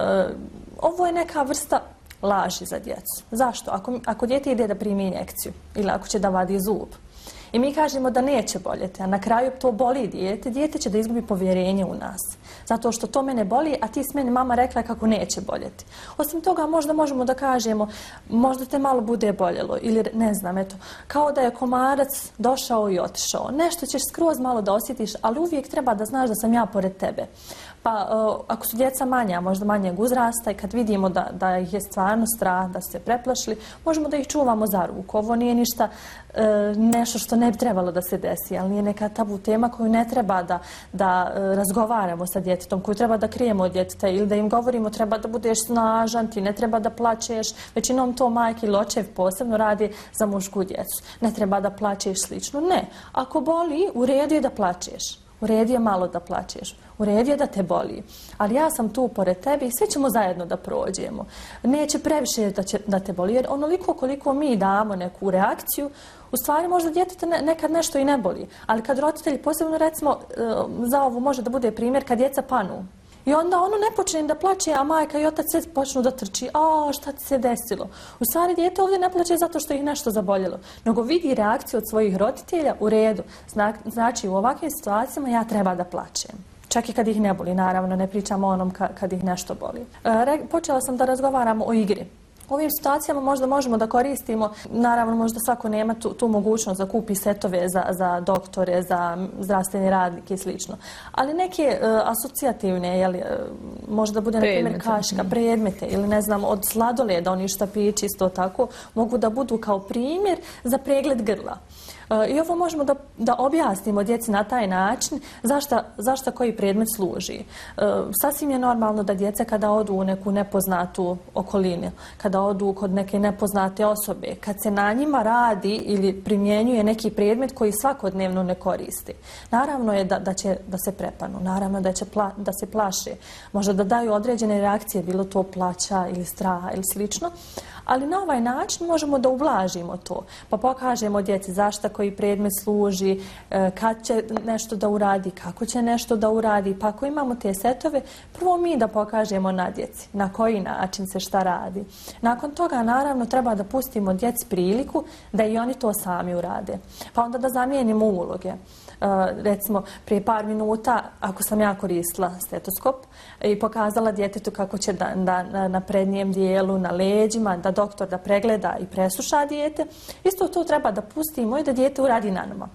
Ovo je neka vrsta laži za djecu. Zašto? Ako dijete ide da primi injekciju ili ako će da vadi zub, i mi kažemo da neće boljeti, a na kraju to boli dijete će da izgubi povjerenje u nas. Zato što to mene boli, a ti s meni mama rekla kako neće boljeti. Osim toga, možda možemo da kažemo, možda te malo bude boljelo, ili ne znam, eto, kao da je komarac došao i otišao. Nešto ćeš skroz malo da osjetiš, ali uvijek treba da znaš da sam ja pored tebe. Pa ako su djeca manja, možda manjeg uzrasta i kad vidimo da ih je stvarno strah, da su se preplašili, možemo da ih čuvamo za ruku. Ovo nije ništa nešto što ne bi trebalo da se desi, ali nije neka tabu tema koju ne treba da razgovaramo sa djetetom, koju treba da krijemo od djeteta ili da im govorimo treba da budeš snažan, ti ne treba da plačeš. Većinom to majke ili očev posebno radi za mušku djecu. Ne treba da plačeš slično. Ne. Ako boli, u redu je da plačeš. U redu je malo da plačeš. U redu je da te boli. Ali ja sam tu pored tebe i svi ćemo zajedno da prođemo. Neće previše da te boli, jer onoliko koliko mi damo neku reakciju, u stvari možda djeteta nekad nešto i ne boli. Ali kad roditelji, posebno recimo za ovo može da bude primjer, kad djeca panu. I onda ono ne počne da plače, a majka i otac sve počnu da trči. A, šta ti se desilo? U stvari dijete ovdje ne plače zato što ih nešto zaboljelo, nego vidi reakciju od svojih roditelja u redu. Znači u ovakvim situacijama ja treba da plačem. Čak i kad ih ne boli, naravno, ne pričamo o onom kad ih nešto boli. Počela sam da razgovaram o igri. U ovim situacijama možda možemo da koristimo, naravno možda svako nema tu mogućnost da kupi setove za doktore, za zdravstvene radnike i slično. Ali neke asocijativne, možda bude na primjer kašika, predmete ili ne znam od sladoleda, oni štapići isto tako, mogu da budu kao primjer za pregled grla. I ovo možemo da objasnimo djeci na taj način zašto koji predmet služi. Sasvim je normalno da djeca kada odu u neku nepoznatu okolinu, kada odu kod neke nepoznate osobe, kad se na njima radi ili primjenjuje neki predmet koji svakodnevno ne koristi. Naravno je da će da se prepanu, naravno da se plaše, možda da daju određene reakcije, bilo to plaća ili straha ili slično. Ali na ovaj način možemo da ublažimo to, pa pokažemo djeci zašto koji predmet služi, kad će nešto da uradi, kako će nešto da uradi. Pa ako imamo te setove, prvo mi da pokažemo na djeci na koji način se šta radi. Nakon toga naravno treba da pustimo djeci priliku da i oni to sami urade. Pa onda da zamijenimo uloge. Recimo, prije par minuta, ako sam ja koristila stetoskop i pokazala djetetu kako će na prednjem dijelu, na leđima, da doktor da pregleda i presluša dijete, isto to treba da pustimo i da dijete uradi na nama.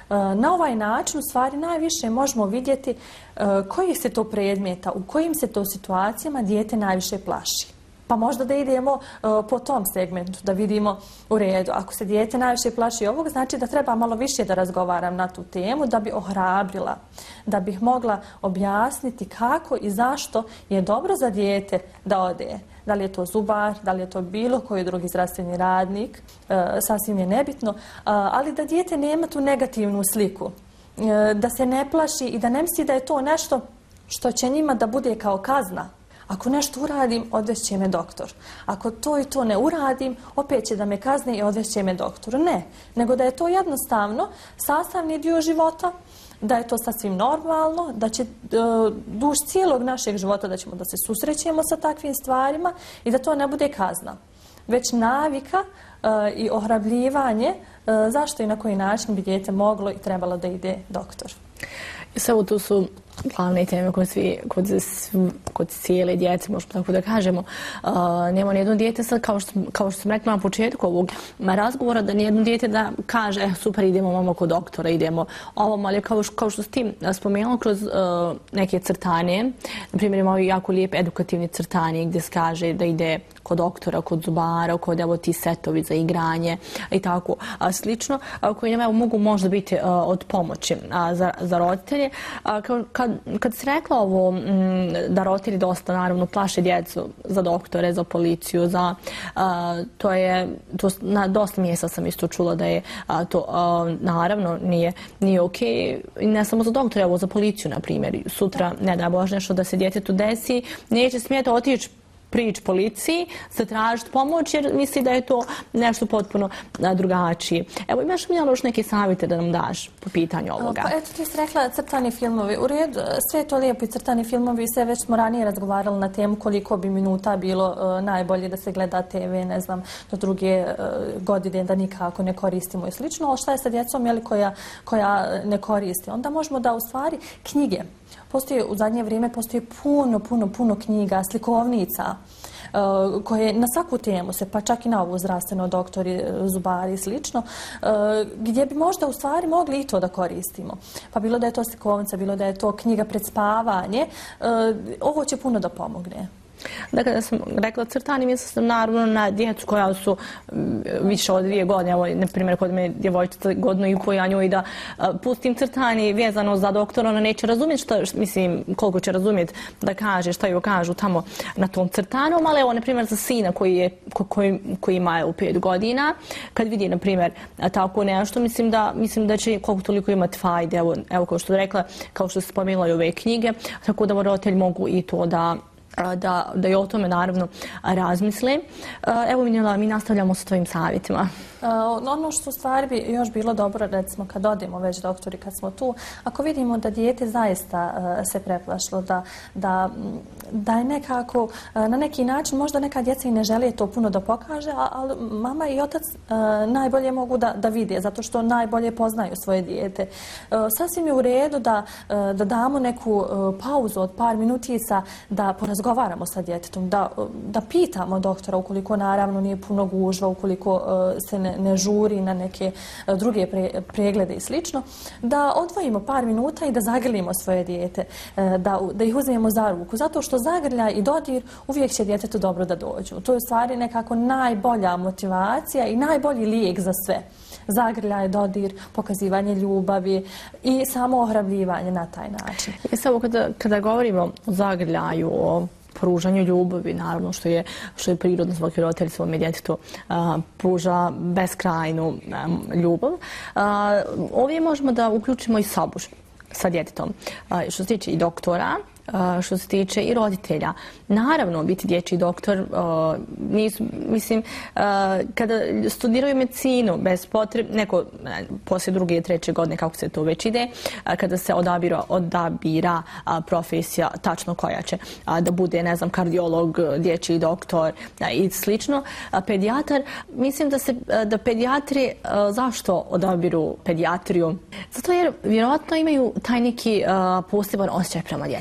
Na ovaj način u stvari najviše možemo vidjeti kojih se to predmeta, u kojim se to situacijama dijete najviše plaši. Pa možda da idemo po tom segmentu, da vidimo u redu. Ako se dijete najviše plaši ovog, znači da treba malo više da razgovaram na tu temu, da bi ohrabrila, da bih mogla objasniti kako i zašto je dobro za dijete da ode. Da li je to zubar, da li je to bilo koji drugi zdravstveni radnik, sasvim je nebitno, ali da dijete nema tu negativnu sliku, da se ne plaši i da ne misli da je to nešto što će njima da bude kao kazna. Ako nešto uradim, odvešće me doktor. Ako to i to ne uradim, opet će da me kazne i odvešće me doktor. Ne, nego da je to jednostavno sastavni dio života, da je to sasvim normalno, da će duž cijelog našeg života da ćemo da se susrećemo sa takvim stvarima i da to ne bude kazna. Već navika i ohrabljivanje zašto i na koji način bi dijete moglo i trebalo da ide doktor. Samo tu su glavne teme kod cijele djece, možemo tako da kažemo. Nema nijedno dijete sad, kao što sam rekla na početku ovog razgovora, da nijedno dijete da kaže super, idemo mamo kod doktora, idemo ovom, ali kao što si ti spomenula kroz neke crtanje, na primjer imamo jako lijep edukativni crtanje gdje se kaže da ide kod doktora, kod zubara, kod evo ti setovi za igranje i tako slično, koji nam mogu možda biti od pomoći za roditelje. Kad si rekla ovo da roditelji dosta naravno plaše djecu za doktore, za policiju, na dosta mjesta sam isto čula da je to naravno nije okej. Ne samo za doktore, evo za policiju na primjer. Sutra, ne daj Bože, nešto da se djetetu desi, neće smjeti otići prići policiji, zatražiti pomoć jer misli da je to nešto potpuno drugačije. Evo, imaš mi još neke savjete da nam daš po pitanju ovoga? Pa eto, ti si rekla crtani filmovi. U redu, sve je to lijepo i crtani filmovi, sve već smo ranije razgovarali na temu koliko bi minuta bilo najbolje da se gleda TV, ne znam, do druge godine da nikako ne koristimo i slično, ali šta je sa djecom koja ne koristi? Onda možemo da u stvari knjige. U zadnje vrijeme postoji puno knjiga, slikovnica koje na svaku temu se, pa čak i na ovu zdravstveno, doktori, zubari i slično, gdje bi možda u stvari mogli i to da koristimo. Pa bilo da je to slikovnica, bilo da je to knjiga pred spavanje, ovo će puno da pomogne. Dakle, da sam rekla crtanje, mislila sam naravno na djecu koja su više od 2 godine. Evo, na primjer, kod me djevojčica 1,5 godina, ja njoj da pustim crtanje vezano za doktora, ona neće razumjeti koliko će razumjeti da kaže šta joj kažu tamo na tom crtanju, ali evo, na primjer, za sina koji ima 5 godina, kad vidi, na primjer, tako nešto, mislim da će koliko toliko imati fajde. Evo, kao što je rekla, kao što se spomenula i ove knjige, tako da roditelji mogu i to da i o tome naravno razmisle. Evo, Minjela, mi nastavljamo sa tvojim savjetima. Ono što u stvari bi još bilo dobro, recimo kad odemo već doktori, kad smo tu, ako vidimo da dijete zaista se preplašilo, da je nekako na neki način, možda neka djeca i ne žele to puno da pokaže, ali mama i otac najbolje mogu da vide, zato što najbolje poznaju svoje dijete. Sasvim je u redu da damo neku pauzu od par minutica, da porazgovaramo sa djetetom, da pitamo doktora ukoliko naravno nije puno gužva, ukoliko se ne žuri na neke druge preglede i slično, da odvojimo par minuta i da zagrlimo svoje dijete, da ih uzmemo za ruku, zato što zagrljaj i dodir uvijek će djetetu dobro da dođu. To je u stvari nekako najbolja motivacija i najbolji lijek za sve. Zagrljaj, dodir, pokazivanje ljubavi i samo ohrabljivanje na taj način. Samo kada govorimo o zagrljaju, o pružanju ljubavi, naravno što je prirodno, svaki roditelj svome djetetu pruža beskrajnu ljubav. Ovdje možemo da uključimo i sobu sa djetetom. Što se tiče i doktora, što se tiče i roditelja. Naravno, biti dječji doktor, mislim, kada studiraju medicinu, bez potrebe, neko poslije 2. i 3. godine, kako se to već ide, kada se odabira profesija tačno koja će da bude, ne znam, kardiolog, dječji doktor i slično, pedijatar, mislim da pedijatri, zašto odabiru pedijatriju? Zato jer vjerojatno imaju taj neki poseban osjećaj prema djetetu.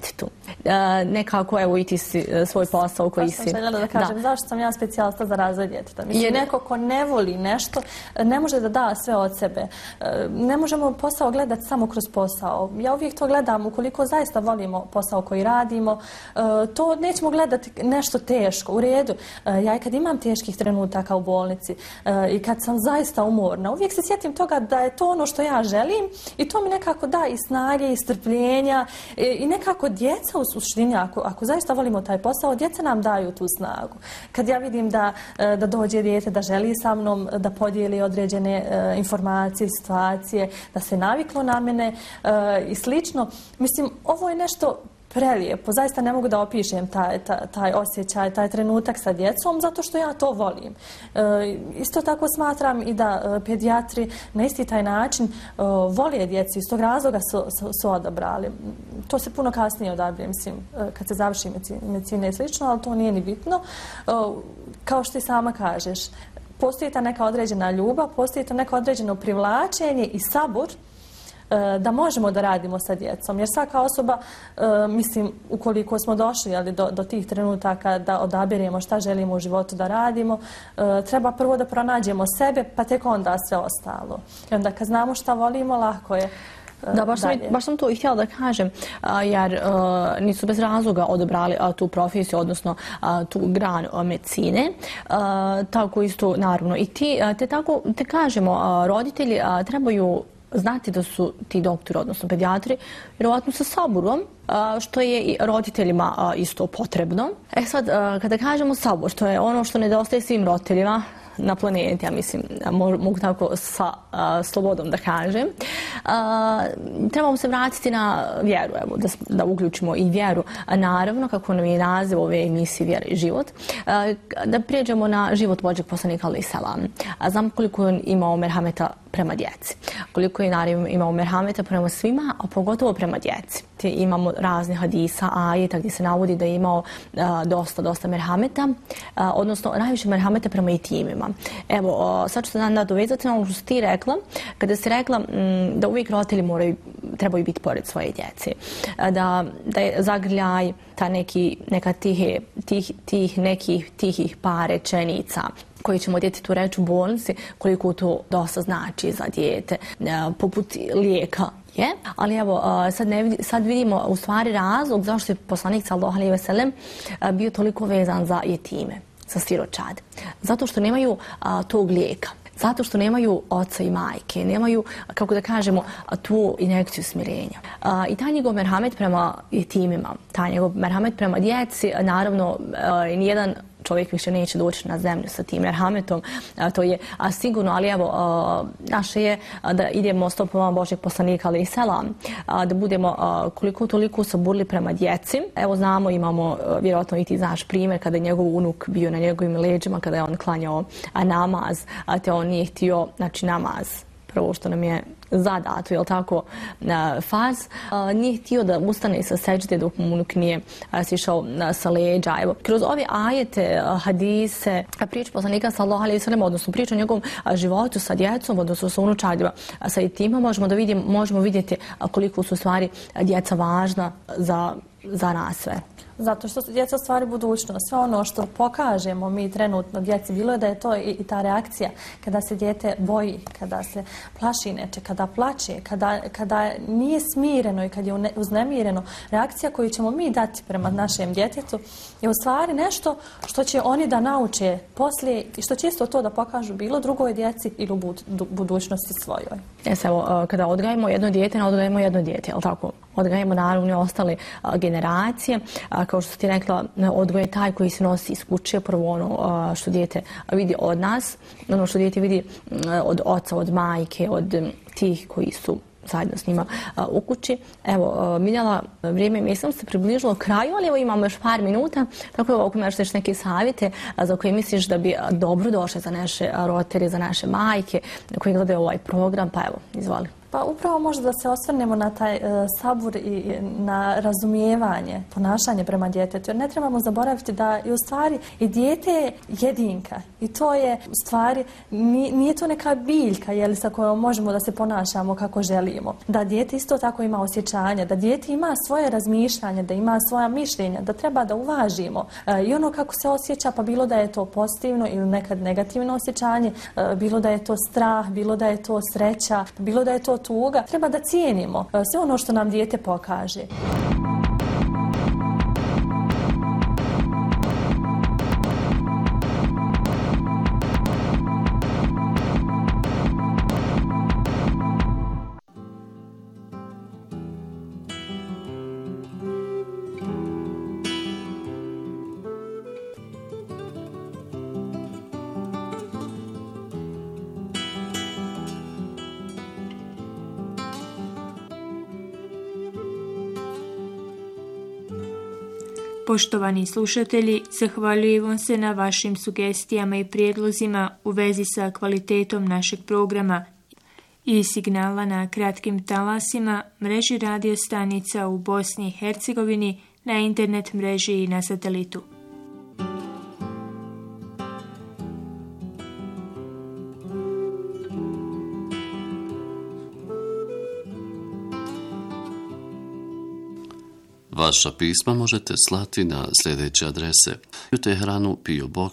nekako evo i ti si svoj posao koji si... Baš sam željela da kažem, zašto sam ja specijalista za razvoj djeteta? Mislim, neko ko ne voli nešto, ne može da da sve od sebe. Ne možemo posao gledati samo kroz posao. Ja uvijek to gledam, ukoliko zaista volimo posao koji radimo, to nećemo gledati nešto teško, u redu. Ja i kad imam teških trenutaka u bolnici i kad sam zaista umorna, uvijek se sjetim toga da je to ono što ja želim i to mi nekako da i snage i strpljenja i nekako djeca u suštini, ako zaista volimo taj posao, djeca nam daju tu snagu. Kad ja vidim da dođe dijete, da želi sa mnom da podijeli određene informacije, situacije, da se naviklo na mene i slično, mislim, ovo je nešto prelijepo. Zaista ne mogu da opišem taj osjećaj, taj trenutak sa djecom, zato što ja to volim. Isto tako smatram i da pedijatri na isti taj način vole djeci, iz tog razloga su odabrali. To se puno kasnije odabire, mislim, kad se završi medicina i slično, ali to nije ni bitno. Kao što i sama kažeš, postoji ta neka određena ljubav, postoji to neko određeno privlačenje i sabor da možemo da radimo sa djecom. Jer svaka osoba, mislim, ukoliko smo došli do tih trenutaka da odabiremo šta želimo u životu da radimo, treba prvo da pronađemo sebe, pa tek onda sve ostalo. I onda kad znamo šta volimo, lako je. Da, baš sam to i htjela da kažem, jer nisu bez razloga odabrali tu profesiju, odnosno tu granu medicine. Tako isto, naravno, i ti, te kažemo, roditelji trebaju znati da su ti doktori, odnosno pedijatri, vjerovatno sa saborom, što je i roditeljima isto potrebno. Sad, kada kažemo sabor, što je ono što nedostaje svim roditeljima na planeti, ja mislim, mogu tako sa slobodom da kažem. Trebamo se vratiti na vjeru, evo, da uključimo i vjeru. Naravno, kako nam je naziv ove emisije Vjera i život, da prijeđemo na život Božjeg poslanika alejhi selam. Znam koliko je on imao merhameta prema djeci. Koliko je naravno imao merhameta prema svima, a pogotovo prema djeci. Imamo razne hadisa, ajeta gdje se navodi da je imao dosta merhameta, odnosno najviše merhameta prema jetimima. Evo, sad ću se nadovezati na ono što si ti rekla, kada si rekla da uvijek roditelji trebaju biti pored svoje djece. Da je zagrljaj, neka tihih par rečenica koji ćemo djetetu reći u bolnici, koliko to dosta znači za dijete, poput lijeka. Ali evo, sad vidimo u stvari razlog zašto je poslanik sallallahu alejhi ve sellem bio toliko vezan za jetime, za siročad. Zato što nemaju tog lijeka. Zato što nemaju oca i majke, nemaju, kako da kažemo, tu injekciju smirenja. I taj njegov merhamet prema jetimima, taj njegov merhamet prema djeci, naravno, nijedan čovjek više neće doći na zemlju sa tim merhametom, to je sigurno, ali evo, naše je da idemo stopama Božjeg poslanika alejhi selam, da budemo koliko toliko saburli prema djeci. Evo znamo, imamo, vjerojatno i ti znaš primjer, kada je njegov unuk bio na njegovim leđima, kada je on klanjao namaz, te on nije htio, znači namaz, prvo što nam je zadato, jel tako, faz, nije htio da ustane sa seđde dok mu unuk nije sišao sa leđa. Evo, kroz ove ajete, hadise, priču poslanika sallallahu alejhi ve sellem, odnosno priču o njegovom životu sa djecom, odnosno sa unučadima, sa jetima, možemo vidjeti koliko su stvari djeca važna za nas sve. Zato što su djeca stvari budućnost. Sve ono što pokažemo mi trenutno djeci, bilo je da je to i ta reakcija kada se dijete boji, kada se plaši neče, kada plače, kada nije smireno i kad je uznemireno. Reakcija koju ćemo mi dati prema našem djetetu je u stvari nešto što će oni da nauče poslije i što će isto to da pokažu bilo drugoj djeci ili u budućnosti svojoj. Evo, kada odgajamo jedno dijete, ne odgajamo jedno dijete, jel tako? Odgajamo naravno i ostale generacije. Kao što ti rekla, odgoj je taj koji se nosi iz kuće, prvo ono što dijete vidi od nas, ono što dijete vidi od oca, od majke, od tih koji su zajedno s njima u kući. Evo, Miljana, vrijeme mislim se približilo kraju, ali evo imamo još par minuta, tako da ako imaš neke savjete za koje misliš da bi dobro došle za naše roditelje, za naše majke koji gledaju ovaj program, pa evo, izvoli. Pa upravo možda da se osvrnemo na taj sabur i na razumijevanje, ponašanje prema djetetu. Jer ne trebamo zaboraviti da je u stvari i dijete je jedinka. I to je u stvari, nije to neka biljka sa kojom možemo da se ponašamo kako želimo. Da dijete isto tako ima osjećanja, da dijete ima svoje razmišljanje, da ima svoja mišljenja, da treba da uvažimo. I ono kako se osjeća, pa bilo da je to pozitivno ili nekad negativno osjećanje, bilo da je to strah, bilo da je to sreća, bilo da je to tuga, treba da cijenimo sve ono što nam dijete pokaže. Poštovani slušatelji, zahvaljujem vam se na vašim sugestijama i prijedlozima u vezi sa kvalitetom našeg programa i signala na kratkim talasima, mreži radio stanica u Bosni i Hercegovini, na internet mreži i na satelitu. Vaša pisma možete slati na sljedeće adrese: u Teheranu PO Box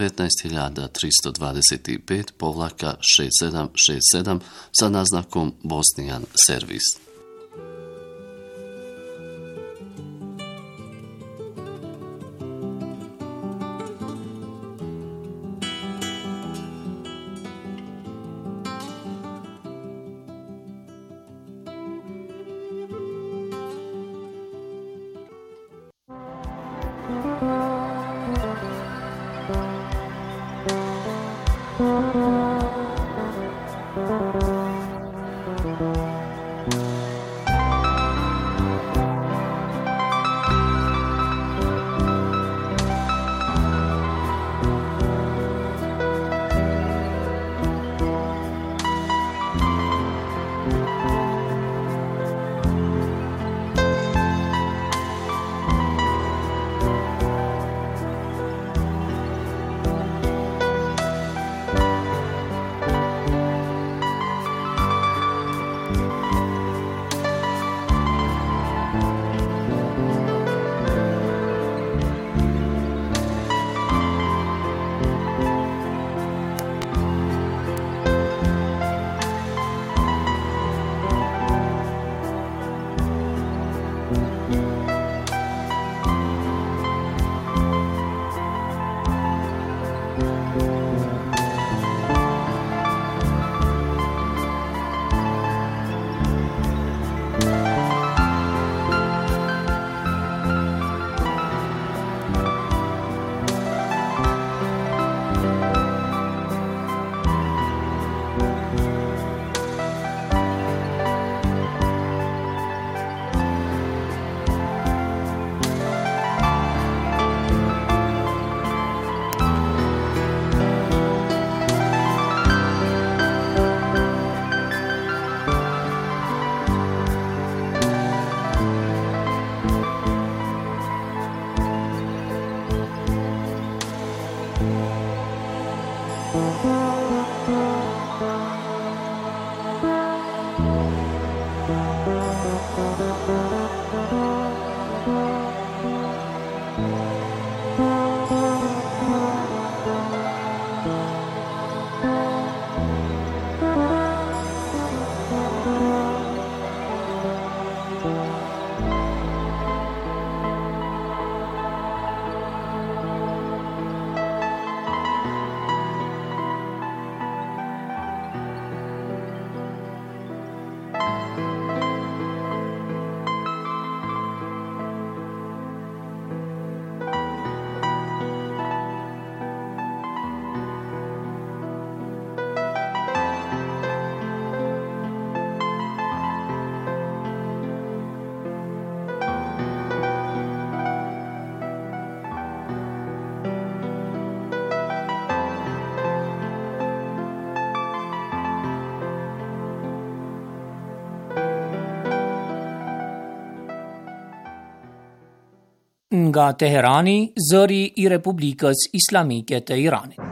19325-6767 sa naznakom Bosnijan servis. nga Teherani, zëri i Republikës Islamike të Iranit.